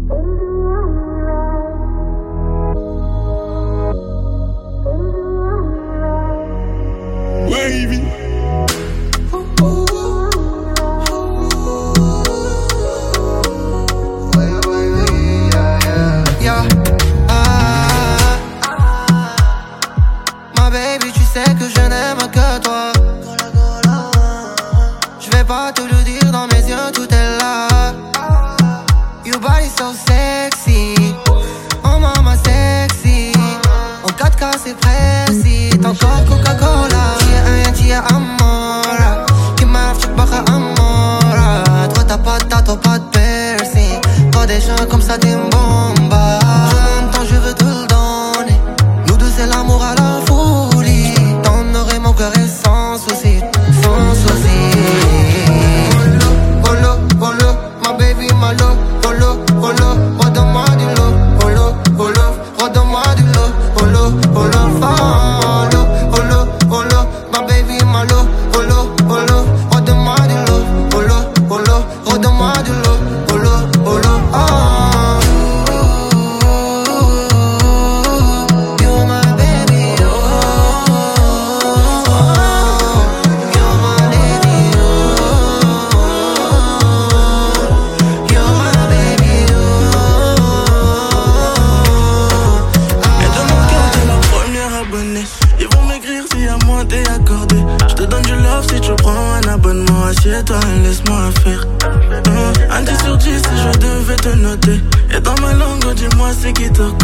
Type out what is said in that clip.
Wavy. Yeah. Ma baby, tu sais que je n'aime que toi. Je vais pas te le dire, dans mes yeux tout est là. Your body so sexy. Oh mama sexy. En 4K c'est précis. Ton corps Coca-Cola. Tia amora. Qui m'a fait baja amora. Toi t'as pas de tato, pas de piercing. Pas des gens comme ça, t'es une bombe. Je m'entends, je veux te le donner. Nous deux c'est l'amour à la folie. T'en aurais mon cœur est sans souci. Sans souci. Olo, olo, my baby, my love. Olo, olo, redonne-moi du love. Olo, olo, redonne-moi du love. Olo, olo, olo, olo, olo, my baby, my love. Olo, olo, redonne-moi du love. Olo, olo, redonne-moi du love. Olo, olo, oh. You're my baby, oh. You're my lady, oh. You're my baby, Et de mon cœur, t'es la première abonnée. Ils vont m'écrire si à moi t'es accordé. Je te donne du love si tu prends un abonnement. Assieds-toi et laisse-moi faire. Un 10 sur 10 si je devais te noter. Et dans ma langue, dis-moi c'est qui te